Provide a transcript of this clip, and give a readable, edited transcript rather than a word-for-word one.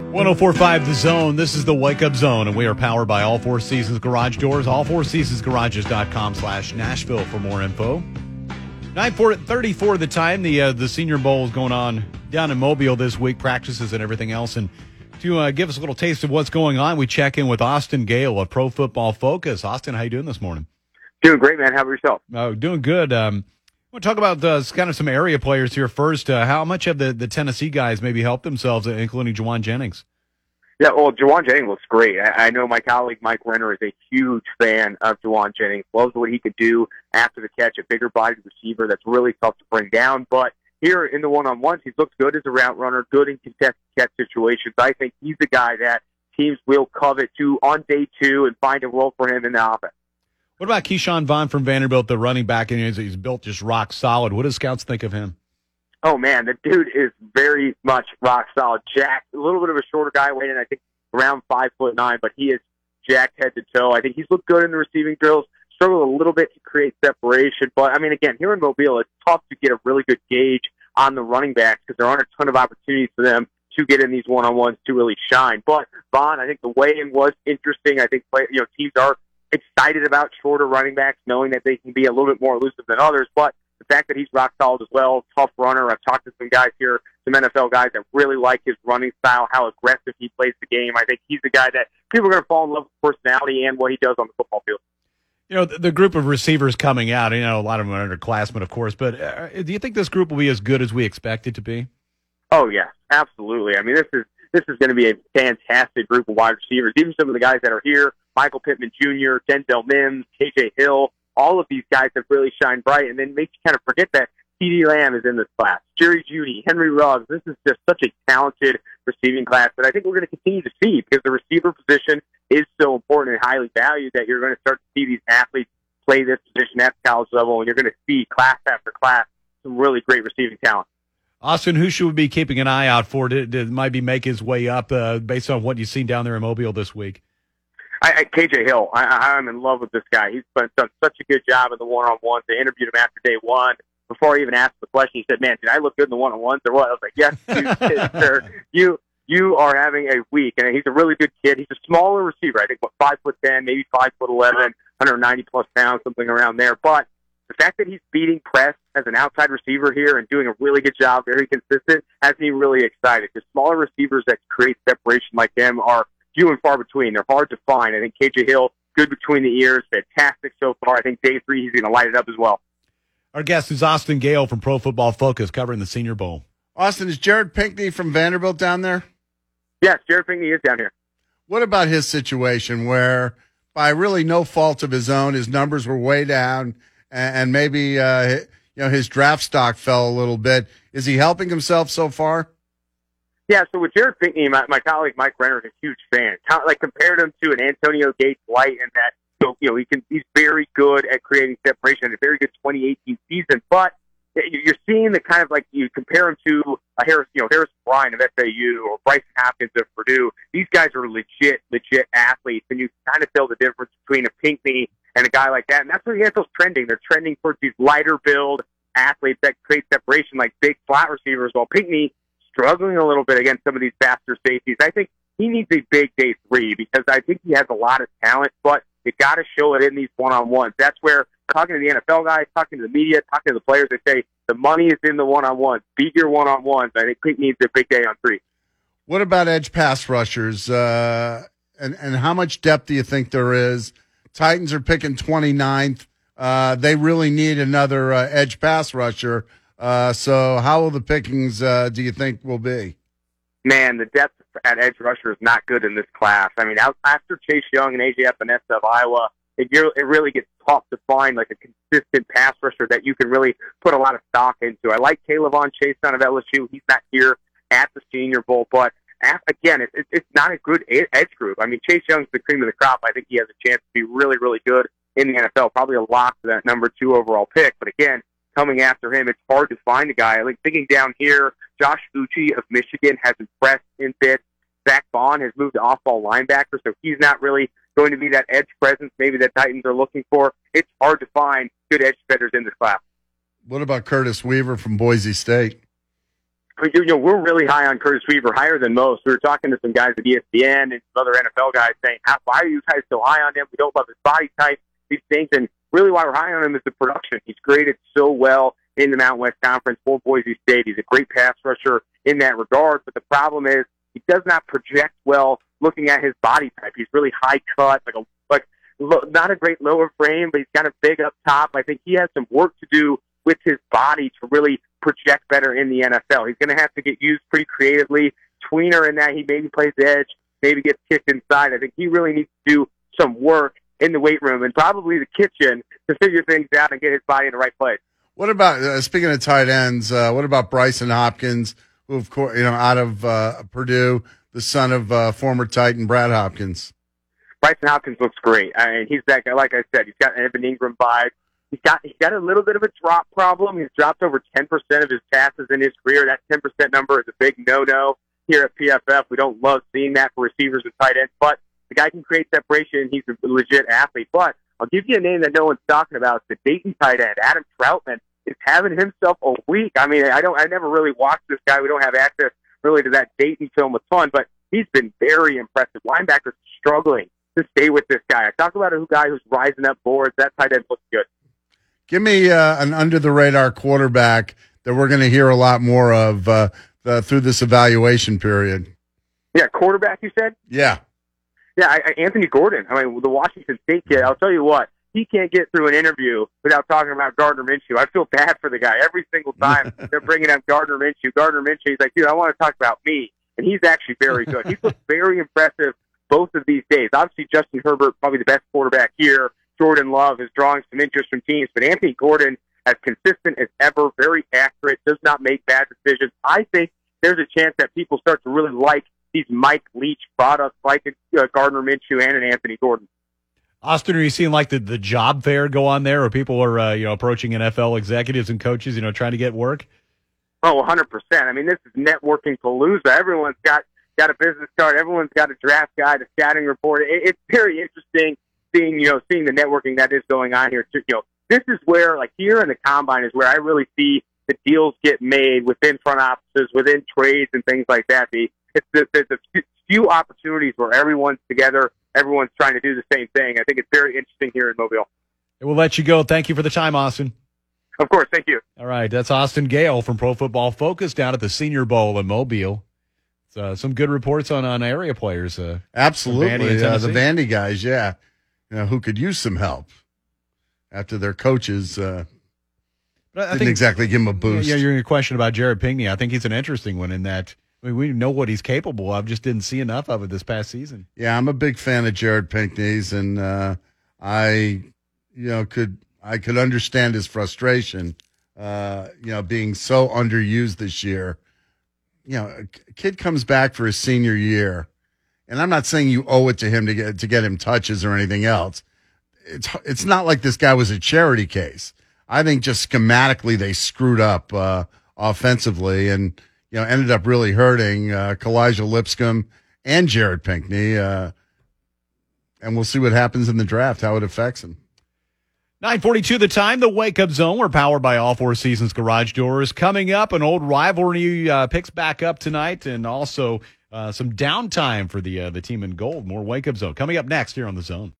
104.5 The Zone. This is the Wake Up Zone, and we are powered by All Four Seasons Garage Doors. Allfourseasonsgarages.com/Nashville for more info. 9:34 the time. The Senior Bowl is going on down in Mobile this week, practices and everything else. And to give us a little taste of what's going on, we check in with Austin Gale of Pro Football Focus. Austin, how you doing this morning? Doing great, man. How about yourself? Oh, doing good. I want to talk about kind of some area players here first. How much have the Tennessee guys maybe helped themselves, including Jauan Jennings? Yeah, well, Jauan Jennings looks great. I know my colleague Mike Renner is a huge fan of Jauan Jennings. Loves what he could do after the catch, a bigger-bodied receiver that's really tough to bring down. But here in the one-on-ones, he's looked good as a route runner, good in contested catch situations. I think he's the guy that teams will covet to on day two and find a role for him in the offense. What about Keyshawn Vaughn from Vanderbilt, the running back? And he's built just rock solid. What do scouts think of him? Oh, man, the dude is very much rock solid. Jacked, a little bit of a shorter guy, weighing in, I think, around 5'9", but he is jacked head to toe. I think he's looked good in the receiving drills, struggled a little bit to create separation. But, I mean, again, here in Mobile, it's tough to get a really good gauge on the running backs because there aren't a ton of opportunities for them to get in these one-on-ones to really shine. But Vaughn, I think the weigh-in was interesting. I think teams are excited about shorter running backs, knowing that they can be a little bit more elusive than others. But the fact that he's rock solid as well, tough runner. I've talked to some guys here, some NFL guys that really like his running style, how aggressive he plays the game. I think he's the guy that people are going to fall in love with personality and what he does on the football field. You know, the group of receivers coming out, a lot of them are underclassmen, of course, but do you think this group will be as good as we expect it to be? Oh, yeah, absolutely. I mean, this is going to be a fantastic group of wide receivers. Even some of the guys that are here, Michael Pittman Jr., Denzel Mims, KJ Hill, all of these guys have really shined bright, and then makes you kind of forget that CeeDee Lamb is in this class. Jerry Jeudy, Henry Ruggs. This is just such a talented receiving class that I think we're going to continue to see because the receiver position is so important and highly valued that you're going to start to see these athletes play this position at the college level, and you're going to see class after class some really great receiving talent. Austin, who should we be keeping an eye out for to maybe make his way up based on what you've seen down there in Mobile this week? KJ Hill, I'm in love with this guy. He's done such a good job in the one-on-ones. They interviewed him after day one. Before I even asked the question, he said, "Man, did I look good in the one-on-ones or what?" I was like, "Yes, you did, sir. You are having a week." And he's a really good kid. He's a smaller receiver. I think 5'10", maybe 5'11", 190+ pounds, something around there. But the fact that he's beating press as an outside receiver here and doing a really good job, very consistent, has me really excited. Because smaller receivers that create separation like him are few and far between. They're hard to find. I think KJ Hill, good between the ears, fantastic so far. I think day 3 he's going to light it up as well. Our guest is Austin Gale from Pro Football Focus, covering the Senior Bowl. Austin, is Jared Pinkney from Vanderbilt down there? Yes, Jared Pinkney is down here. What about his situation where, by really no fault of his own, his numbers were way down and maybe his draft stock fell a little bit? Is he helping himself so far? Yeah, so with Jared Pinkney, my colleague Mike Renner is a huge fan. Compared him to an Antonio Gates light in that, he's very good at creating separation in a very good 2018 season. But you're seeing the kind of you compare him to Harris Bryant of FAU or Bryce Hopkins of Purdue. These guys are legit athletes, and you kind of tell the difference between a Pinkney and a guy like that. And that's where Seattle's trending. They're trending towards these lighter build athletes that create separation like big flat receivers, while Pinkney struggling a little bit against some of these faster safeties. I think he needs a big day 3 because I think he has a lot of talent, but you got to show it in these one-on-ones. That's where talking to the NFL guys, talking to the media, talking to the players, they say the money is in the one-on-ones. Beat your one-on-ones. I think Pete needs a big day on 3. What about edge pass rushers? And how much depth do you think there is? Titans are picking 29th. They really need another edge pass rusher. So how will the pickings do you think will be? Man, the depth at edge rusher is not good in this class. I mean, after Chase Young and A.J. Epinesa of Iowa, it really gets tough to find a consistent pass rusher that you can really put a lot of stock into. I like K'Lavon Chaisson of LSU. He's not here at the Senior Bowl, but again, it's not a good edge group. I mean, Chase Young's the cream of the crop. I think he has a chance to be really, really good in the NFL, probably a lock for that number 2 overall pick. But again, coming after him, it's hard to find a guy. Thinking down here, Josh Uche of Michigan has impressed in bits. Zach Bond has moved to off-ball linebacker, so he's not really going to be that edge presence maybe that Titans are looking for. It's hard to find good edge defenders in this class. What about Curtis Weaver from Boise State? we're really high on Curtis Weaver, higher than most. We were talking to some guys at ESPN and some other NFL guys saying, why are you guys so high on him? We don't love his body type, these things. And really why we're high on him is the production. He's graded so well in the Mountain West Conference for Boise State. He's a great pass rusher in that regard. But the problem is he does not project well looking at his body type. He's really high cut, not a great lower frame, but he's kind of big up top. I think he has some work to do with his body to really project better in the NFL. He's going to have to get used pretty creatively. Tweener in that he maybe plays edge, maybe gets kicked inside. I think he really needs to do some work in the weight room and probably the kitchen to figure things out and get his body in the right place. What about, speaking of tight ends, what about Bryson Hopkins, who, of course, out of Purdue, the son of former Titan Brad Hopkins? Bryson Hopkins looks great. I mean, he's that guy. Like I said, he's got an Evan Ingram vibe. He's got a little bit of a drop problem. He's dropped over 10% of his passes in his career. That 10% number is a big no-no here at PFF. We don't love seeing that for receivers and tight ends, but the guy can create separation. He's a legit athlete. But I'll give you a name that no one's talking about. It's the Dayton tight end, Adam Troutman, is having himself a week. I mean, I never really watched this guy. We don't have access really to that Dayton film a ton, but he's been very impressive. Linebackers struggling to stay with this guy. I talk about a guy who's rising up boards. That tight end looks good. Give me an under-the-radar quarterback that we're going to hear a lot more of through this evaluation period. Yeah, quarterback, you said? Yeah. Yeah, Anthony Gordon. I mean, the Washington State kid, I'll tell you what, he can't get through an interview without talking about Gardner Minshew. I feel bad for the guy. Every single time they're bringing up Gardner Minshew, he's like, dude, I want to talk about me. And he's actually very good. He's looked very impressive both of these days. Obviously, Justin Herbert, probably the best quarterback here. Jordan Love is drawing some interest from teams, but Anthony Gordon, as consistent as ever, very accurate, does not make bad decisions. I think there's a chance that people start to really like these Mike Leach products like Gardner Minshew and an Anthony Gordon. Austin, are you seeing like the job fair go on there, or people are approaching NFL executives and coaches, trying to get work? Oh, 100%. I mean, this is networking palooza. Everyone's got a business card. Everyone's got a draft guide, a scouting report. It's very interesting seeing the networking that is going on here. This is where, like here in the combine, is where I really see the deals get made within front offices, within trades and things like that. There's a few opportunities where everyone's together, everyone's trying to do the same thing. I think it's very interesting here in Mobile. We'll let you go. Thank you for the time, Austin. Of course. Thank you. All right. That's Austin Gale from Pro Football Focus down at the Senior Bowl in Mobile. Some good reports on area players. Absolutely. The Vandy guys, yeah. Who could use some help after their coaches didn't exactly give them a boost. Yeah, your question about Jared Pinkney, I think he's an interesting one in that we know what he's capable of, just didn't see enough of it this past season. Yeah, I'm a big fan of Jared Pinkney's, and I could understand his frustration, being so underused this year. A kid comes back for his senior year, and I'm not saying you owe it to him to get him touches or anything else. It's not like this guy was a charity case. I think just schematically they screwed up offensively and ended up really hurting Kalijah Lipscomb and Jared Pinkney. And we'll see what happens in the draft, how it affects him. 9:42 the time, the Wake Up Zone. We're powered by All Four Seasons Garage Doors. Coming up, an old rivalry picks back up tonight, and also some downtime for the team in gold. More Wake Up Zone coming up next here on The Zone.